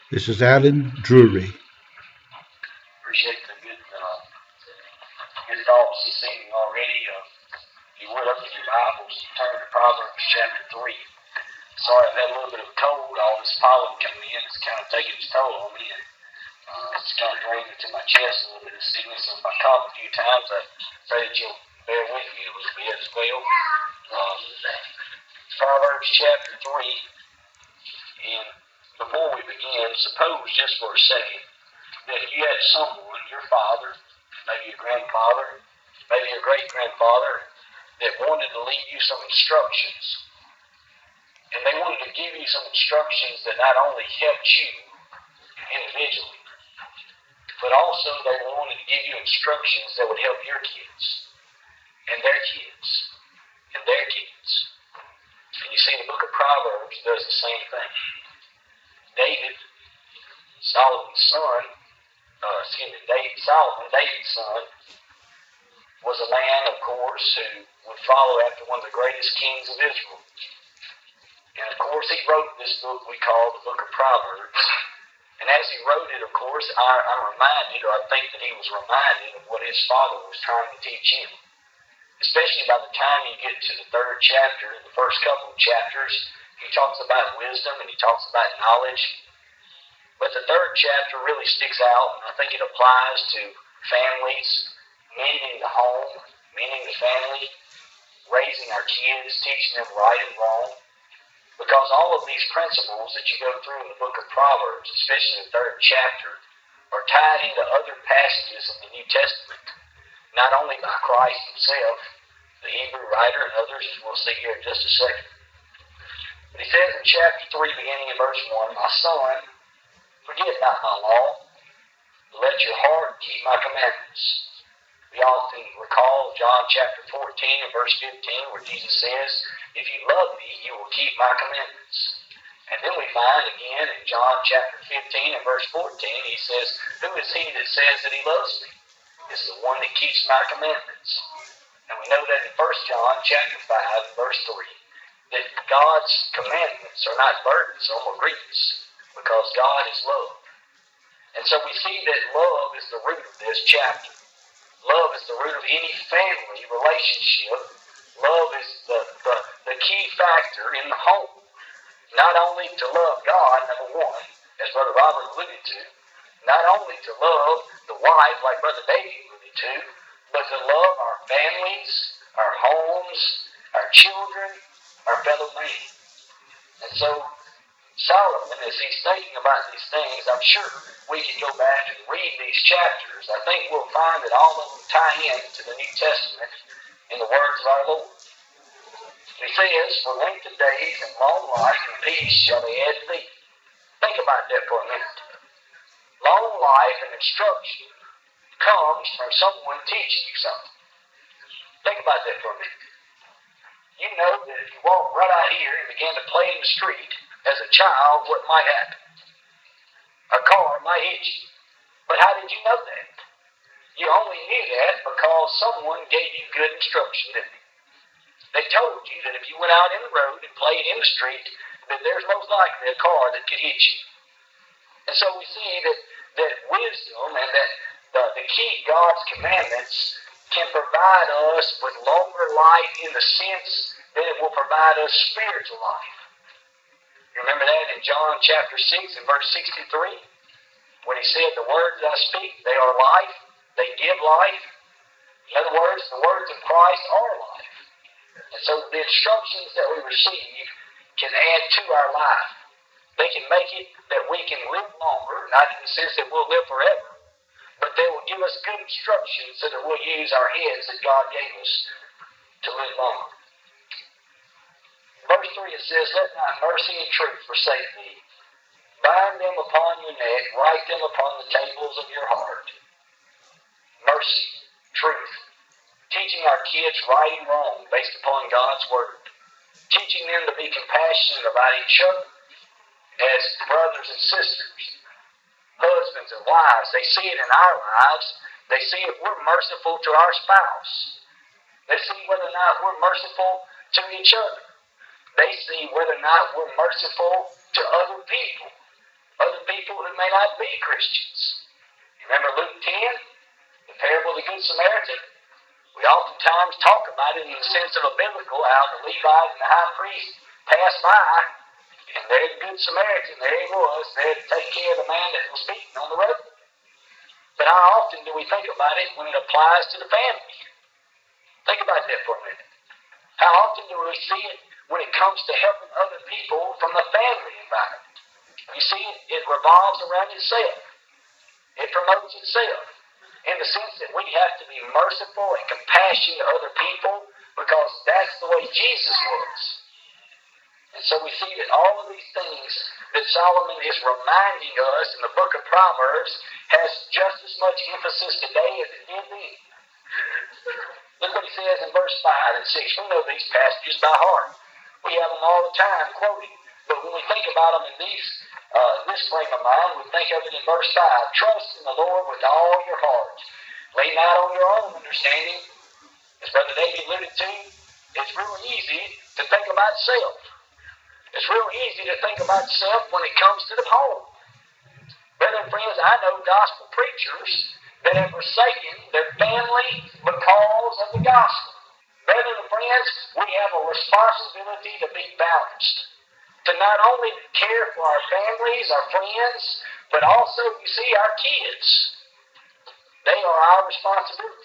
This is Alan Drury. Appreciate the good thoughts this evening already. If you would open your Bibles, turn to Proverbs chapter 3. Sorry, I've had a little bit of a cold. All this pollen coming in, it's kind of taking its toll on me. And, it's kind of draining to my chest a little bit of sickness. So if I cough a few times, I pray that you'll bear with me a little bit as well. Proverbs chapter 3. And before we begin, suppose just for a second that you had someone, your father, maybe your grandfather, maybe your great-grandfather, that wanted to leave you some instructions. And they wanted to give you some instructions that not only helped you individually, but also they wanted to give you instructions that would help your kids, and their kids, and their kids. And you see, the book of Proverbs does the same thing. David, Solomon's son, Solomon, David's son, was a man, of course, who would follow after one of the greatest kings of Israel. And, of course, he wrote this book we call the Book of Proverbs. And as he wrote it, of course, I'm reminded, or I think that he was reminded of what his father was trying to teach him. Especially by the time you get to the third chapter, the first couple of chapters, he talks about wisdom and he talks about knowledge. But the third chapter really sticks out, and I think it applies to families, meaning the home, meaning the family, raising our kids, teaching them right and wrong. Because all of these principles that you go through in the book of Proverbs, especially the third chapter, are tied into other passages in the New Testament, not only by Christ himself, the Hebrew writer, and others, as we'll see here in just a second. But he says in chapter 3, beginning in verse 1, "My son, forget not my law, but let your heart keep my commandments." We often recall John chapter 14 and verse 15, where Jesus says, "If you love me, you will keep my commandments." And then we find again in John chapter 15 and verse 14, he says, "Who is he that says that he loves me? It's the one that keeps my commandments." And we know that in 1 John chapter 5 and verse 3, that God's commandments are not burdensome or grievous, because God is love. And so we see that love is the root of this chapter. Love is the root of any family relationship. Love is the key factor in the home. Not only to love God, number one, as Brother Robert alluded to, not only to love the wife, like Brother David alluded to, but to love our families, our homes, our children, our fellow man. And so Solomon, as he's thinking about these things, I'm sure we can go back and read these chapters. I think we'll find that all of them tie in to the New Testament in the words of our Lord. He says, "For length of days and long life and peace shall they add thee." Think about that for a minute. Long life and instruction comes from someone teaching you something. Think about that for a minute. You know that if you walk right out here and begin to play in the street, as a child, what might happen? A car might hit you. But how did you know that? You only knew that because someone gave you good instruction, didn't they? They told you that if you went out in the road and played in the street, that there's most likely a car that could hit you. And so we see that wisdom and that the key God's commandments can provide us with longer life in the sense that it will provide us spiritual life. You remember that in John chapter 6 and verse 63? When he said, "The words I speak, they are life, they give life." In other words, the words of Christ are life. And so the instructions that we receive can add to our life. They can make it that we can live longer, not in the sense that we'll live forever, but they will give us good instructions so that we'll use our heads that God gave us to live longer. Verse 3, it says, "Let not mercy and truth forsake thee. Bind them upon your neck, write them upon the tables of your heart." Mercy, truth. Teaching our kids right and wrong based upon God's word. Teaching them to be compassionate about each other as brothers and sisters. Husbands and wives, they see it in our lives. They see if we're merciful to our spouse. They see whether or not we're merciful to each other. They see whether or not we're merciful to other people. other people who may not be Christians. You remember Luke 10, the parable of the Good Samaritan? We oftentimes talk about it in the sense of a biblical, how the Levite and the high priest passed by, and there's the Good Samaritan, there he was, there to take care of the man that was beaten on the road. But how often do we think about it when it applies to the family? Think about that for a minute. How often do we see it when it comes to helping other people from the family environment? You see, it revolves around itself. It promotes itself in the sense that we have to be merciful and compassionate to other people because that's the way Jesus was. And so we see that all of these things that Solomon is reminding us in the book of Proverbs has just as much emphasis today as it did then. Look what he says in verse 5 and 6. We know these passages by heart. We have them all the time quoted. But when we think about them in this frame of mind, we think of it in verse 5. Trust in the Lord with all your heart. Lean not on your own understanding. As Brother David alluded to, it's real easy to think about self. It's real easy to think about self when it comes to the home. Brethren and friends, I know gospel preachers that have forsaken their family because of the gospel. Brethren and friends, we have a responsibility to be balanced. To not only care for our families, our friends, but also, you see, our kids. They are our responsibility.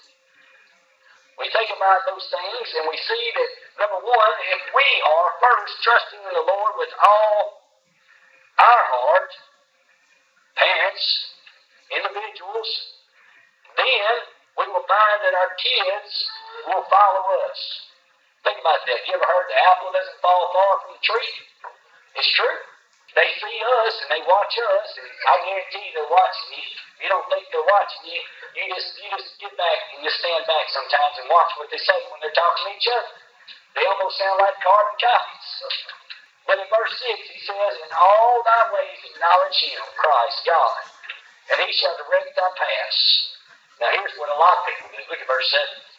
We think about those things and we see that, number one, if we are first trusting in the Lord with all our heart, parents, individuals, then we will find that our kids will follow us. Think about that. You ever heard the apple doesn't fall far from the tree? It's true. They see us and they watch us, and I guarantee they're watching you. You don't think they're watching you. You just get back and just stand back sometimes and watch what they say when they're talking to each other. They almost sound like carbon copies. But in verse 6 he says, in all thy ways acknowledge him, Christ, God, and he shall direct thy paths. Now here's what a lot of people do. Look at verse 7.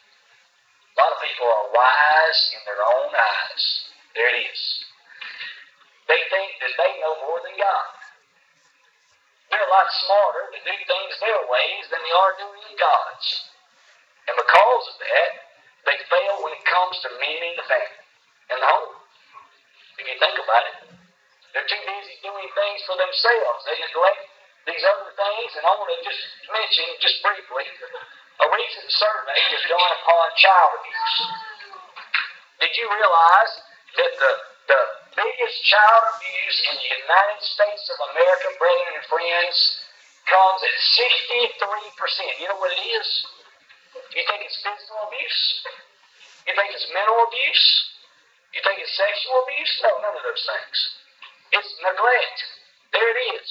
A lot of people are wise in their own eyes. There it is. They think that they know more than God. They're a lot smarter to do things their ways than they are doing God's. And because of that, they fail when it comes to mending the family and the home. If you think about it, they're too busy doing things for themselves. They neglect these other things. And I want to just mention, just briefly, a recent survey was done upon child abuse. Did you realize that the biggest child abuse in the United States of America, brethren and friends, comes at 63%? You know what it is? You think it's physical abuse? You think it's mental abuse? You think it's sexual abuse? No, none of those things. It's neglect. There it is.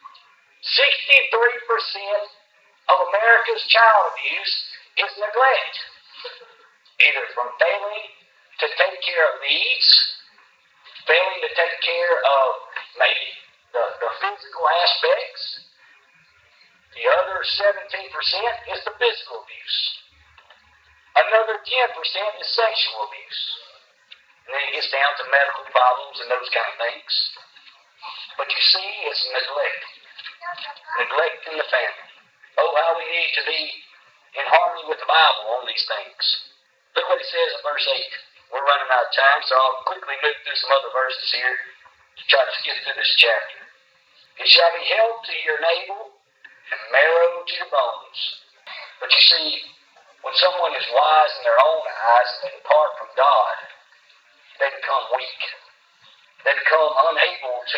63% of America's child abuse is neglect. Either from failing to take care of needs, failing to take care of maybe the physical aspects. The other 17% is the physical abuse. Another 10% is sexual abuse. And then it gets down to medical problems and those kind of things. But you see, it's neglect. Neglect in the family. Oh, how we need to be in harmony with the Bible on these things. Look what it says in verse 8. We're running out of time, so I'll quickly move through some other verses here to try to skip through this chapter. It shall be health to your navel and marrow to your bones. But you see, when someone is wise in their own eyes and they depart from God, they become weak. They become unable to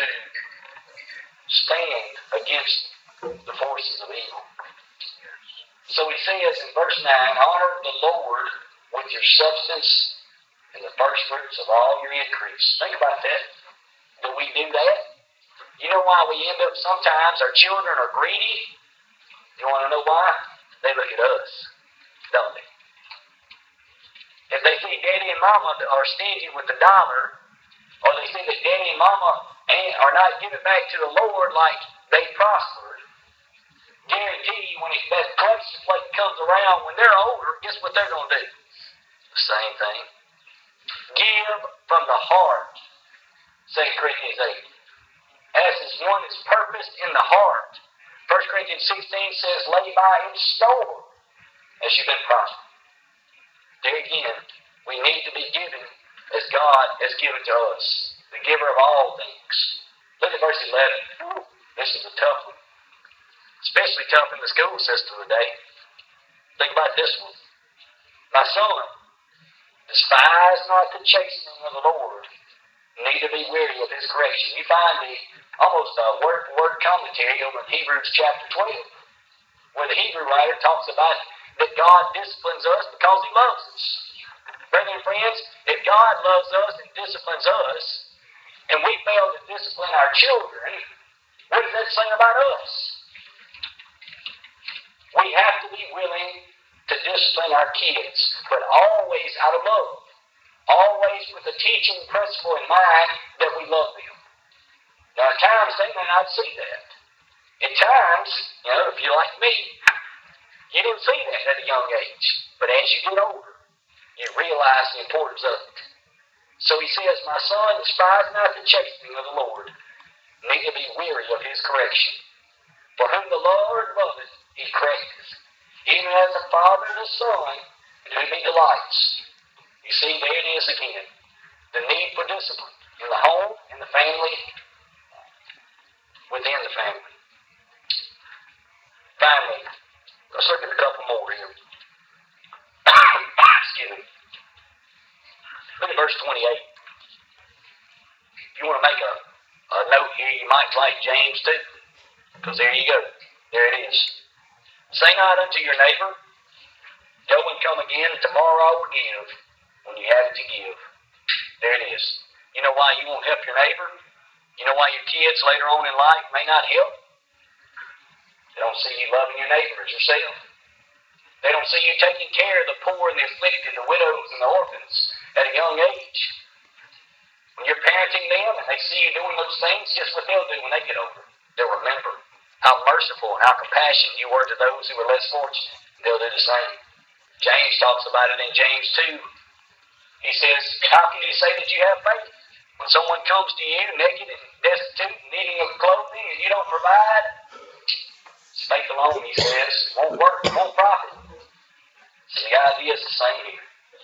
stand against the forces of evil. So he says in verse 9, honor the Lord with your substance and the first fruits of all your increase. Think about that. Do we do that? You know why we end up sometimes, our children are greedy? You want to know why? They look at us, don't they? If they see daddy and mama are stingy with the dollar, or they see that daddy and mama are not giving back to the Lord like they prospered, guarantee when that collection plate comes around, when they're older, guess what they're going to do? The same thing. Give from the heart, 2 Corinthians 8. as is one is purposed in the heart. 1 Corinthians 16 says, lay by in store as you've been prospering. There again, we need to be given as God has given to us, the giver of all things. Look at verse 11. This is a tough one. Especially tough in the school system today. Think about this one. My son, despise not the chastening of the Lord, neither be weary of his correction. You find almost a word-for-word commentary over in Hebrews chapter 12, where the Hebrew writer talks about that God disciplines us because he loves us. Brethren and friends, if God loves us and disciplines us, and we fail to discipline our children, what does that say about us? We have to be willing to discipline our kids, but always out of love. Always with the teaching principle in mind that we love them. Now, at times, they may not see that. At times, if you're like me, you didn't see that at a young age. But as you get older, you realize the importance of it. So he says, my son, despise not the chastening of the Lord, neither be weary of his correction. For whom the Lord loveth, he correcteth, even as a father the son, in whom he delights. You see, there it is again. The need for discipline in the home, in the family, within the family. Finally, let's look at a couple more here. Excuse me. Look at verse 28. If you want to make a note here, you might write James 2. Because there you go. There it is. Say not unto your neighbor, go and come again, and tomorrow I will give, when you have it to give. There it is. You know why you won't help your neighbor? You know why your kids later on in life may not help? They don't see you loving your neighbor as yourself. They don't see you taking care of the poor and the afflicted, the widows and the orphans at a young age. When you're parenting them and they see you doing those things, guess what they'll do when they get older? They'll remember how merciful and how compassionate you were to those who were less fortunate. They'll do the same. James talks about it in James 2. He says, how can you say that you have faith? When someone comes to you naked and destitute and needing of clothing and you don't provide, faith alone, he says, won't work, won't profit. So the idea is the same here.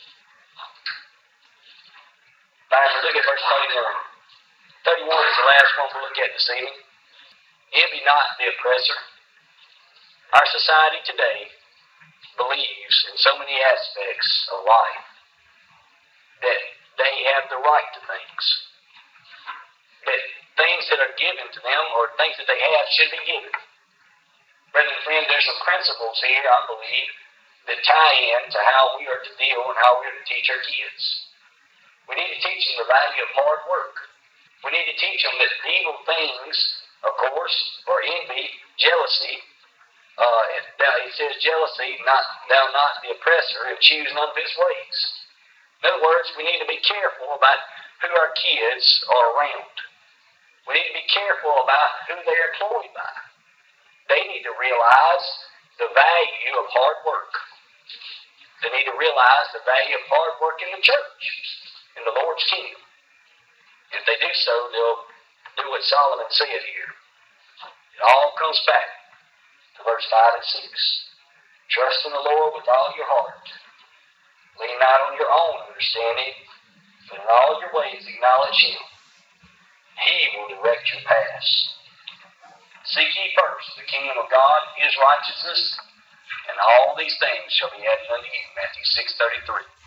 Finally, look at verse 31. 31 is the last one we'll look at this evening. Envy not the oppressor. Our society today believes in so many aspects of life that they have the right to things. That things that are given to them or things that they have should be given. Brethren and friends, there's some principles here, I believe, that tie in to how we are to deal and how we are to teach our kids. We need to teach them the value of hard work. We need to teach them that evil things, of course, or envy, jealousy. It says jealousy, thou not the oppressor, and choose none of his ways. In other words, we need to be careful about who our kids are around. We need to be careful about who they're employed by. They need to realize the value of hard work. They need to realize the value of hard work in the church, in the Lord's kingdom. If they do so, they'll do what Solomon said here. It all comes back to verse 5 and 6. Trust in the Lord with all your heart. Lean not on your own understanding, but in all your ways acknowledge him. He will direct your paths. Seek ye first the kingdom of God, his righteousness, and all these things shall be added unto you. Matthew 6:33.